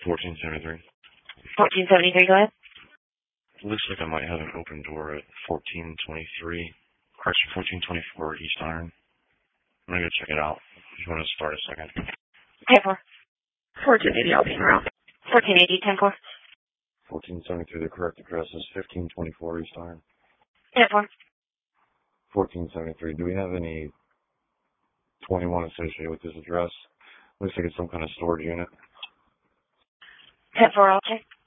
1473. 1473, go ahead. Looks like I might have an open door at 1423. Correction, 1424 East Iron. I'm gonna go check it out. Just want to start a second. 10-4. 1480, I'll be in route. 1480, 10-4. 1473, the correct address is 1524 East Iron. 10-4. 1473, do we have any 21 associated with this address? Looks like it's some kind of storage unit. 10-4, I'll check.